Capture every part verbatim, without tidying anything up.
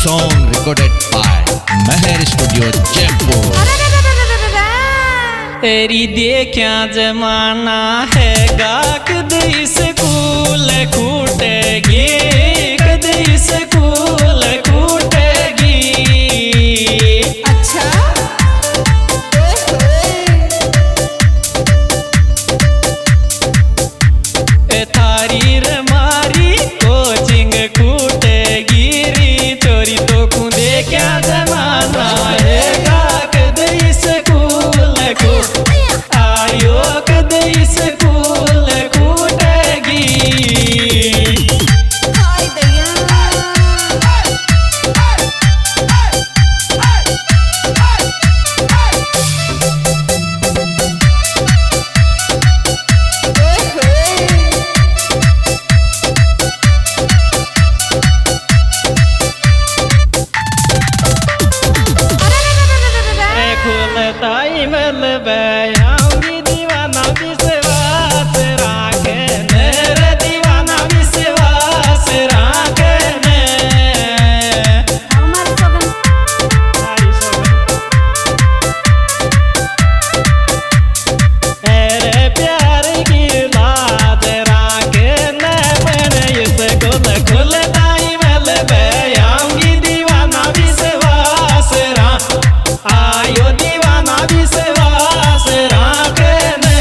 song recorded by Meher Studio Jaipur। तेरी देखा जमाना है गा कदी स्कूल कूटेगी, कदी स्कूल कूटेगी। अच्छा थारी रमारी कोचिंग कूटेगी री चोरी तो कू देखा जमाना है गा कदी स्कूल कूट आयो कदी स्कूल कूटेगी। हाय दया खुलताई मल बयाऊंगी दीवाना विश्वास राखे मेरे दीवाना विश्वास राखे ने हमारे सगन मेरे प्यार की लाज राखे ने मैंने इसको न खुलताई मल बयाऊंगी दीवाना विश्वास राख आयो दीवाना विश्वास राखने।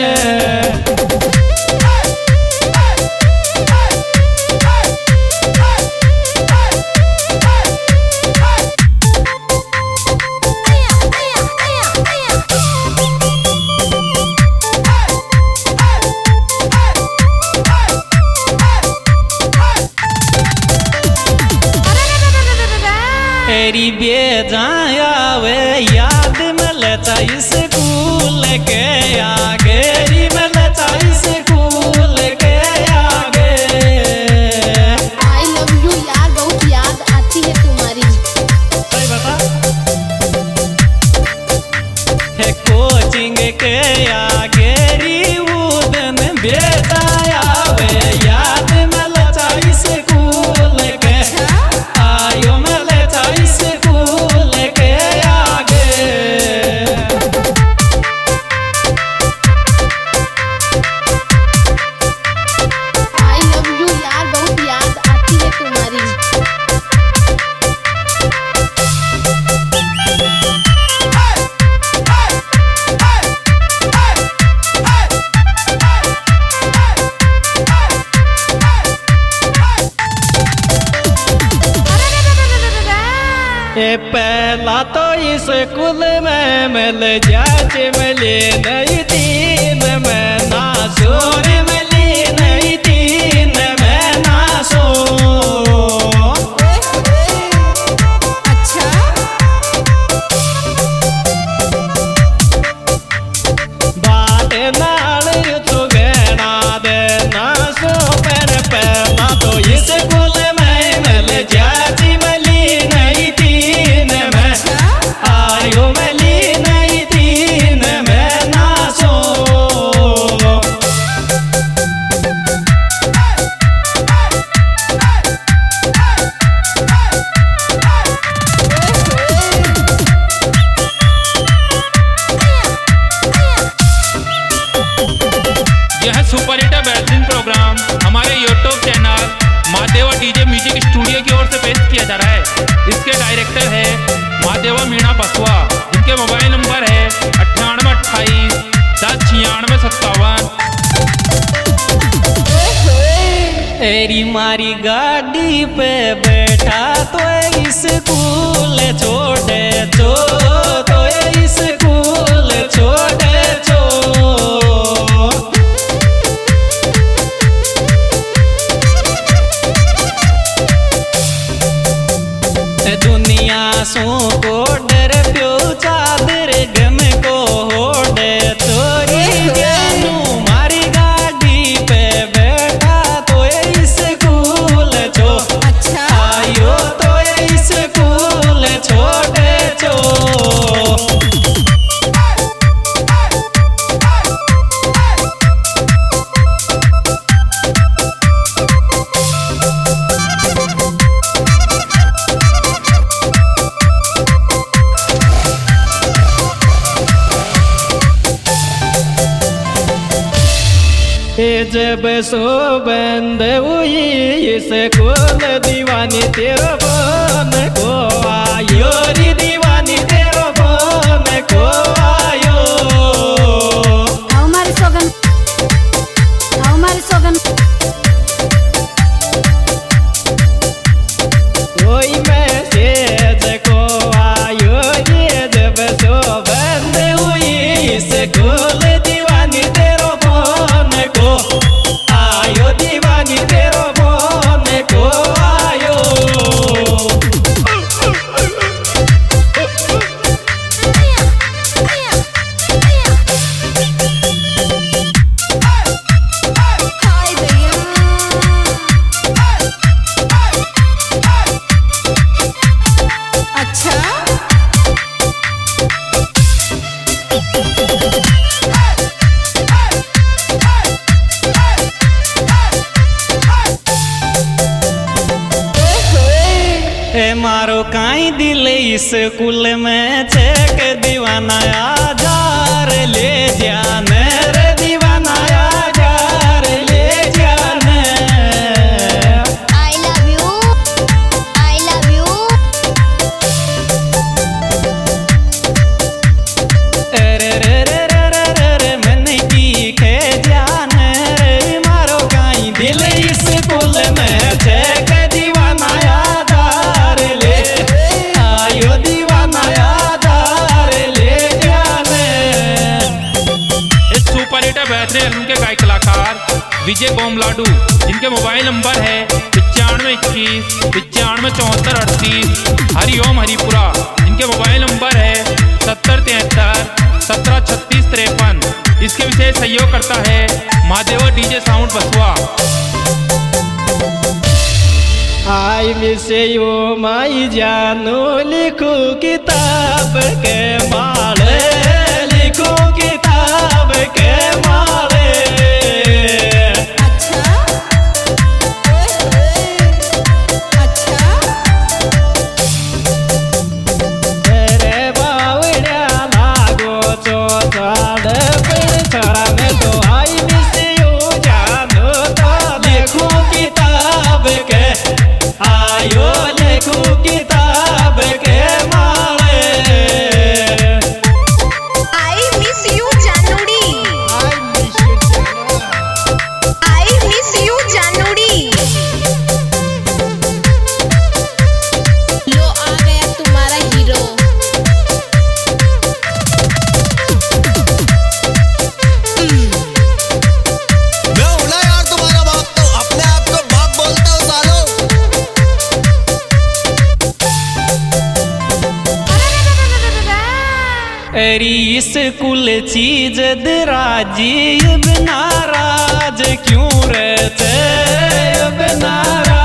तेरी बेजाया वे याद मलता स्कूल के आगे री मलता स्कूल के आगे। आई लव यू यार, बहुत याद आती है तुम्हारी। सही बता है कोचिंग के आगे री उदन बेजाया वे याद मलता स्कूल के आयो मलता स्कूल के आगे। आई लव यू यार, बहुत याद आती है तुम्हारी। ये पहला तो स्कूल में मिल जाचे मिले नहीं तीन में ना सोर मिली नहीं तीन में ना सो। अच्छा बाट नाल तो गहना दे ना सो पर पहला तो स्कूल में मिल जाचे मिली नहीं तीन में आयो मिली नहीं तीन में ना सो। यह सुपर हिट बेहतरीन प्रोग्राम हमारे YouTube channel Mahadeva DJ music studio की ओर से पेश किया जा रहा है। इसके डायरेक्टर है महादेवा मीणा पसवा, इनके मोबाइल नंबर है अट्ठानवे अट्ठाईस दस छियानवे सत्तावन। तेरी मारी गाड़ी पे बैठा तो स्कूल छोड़े चो तो स्कूल छोड़े चो। दुनिया सो को डर प्यो चादर गम को होड़े तोरी जानू मारी गाड़ी पे बैठा तो स्कूल छो। अच्छा आयो तो स्कूल छोड़े चो। जब सो बंद हुई स्कूल दीवानी तेरो फोन को आयो रे दीवानी तेरो फोन को आयो हमारे सोगन हमारे सोगन कोई मैसेज को आयो रे जब सो बंद हुई स्कूल दीवानी तेरो फोन को आयो दीवानी तेरो फोन को आयो हाय भैया अच्छा ए मारो काई दिल स्कूल में चेक दीवाना आजार ले जाने रे दीवाना आजार ले जाने I love you I love you रे रे रे रे रे रे रे मैंने की खे जाने रे मारो काई दिल स्कूल में चेक दीवाना आजार ले आयो दीवाना आजार ले जाने इस सुपर हिट बेहतरीन फिल्म के गायक कलाकार विजय बोमलाडू, जिनके मोबाइल नंबर है पचानवे इक्कीस पचानवे चौहत्तर अड़तीस, हरिओम हरिपुरा, जिनके मोबाइल नंबर है सत्तर तिहत्तर सत्रह छत्तीस तिरपन। इसके विशेष सहयोग करता है महादेवा डीजे साउंड बसवा। आई मिस यू माई जानू लिखू किताब के माले लिखू किताब के माले अच्छा अच्छा तेरे बावड़िया लागो चो चाड़ पर छड़ा में तो आई मिस यू जानू तो लिखू किताब के आयो लिखू किताब के माले आई मिस यू जानूड़ी आई मिस यू जानूड़ी लो आ गया तुम्हारा हीरो मैं हूं ना यार तुम्हारा बाप, तो अपने आप को बाप बोलते हो सालो। अरे स्कूल चीज दराजी अब नाराज क्यों रहते अब नाराज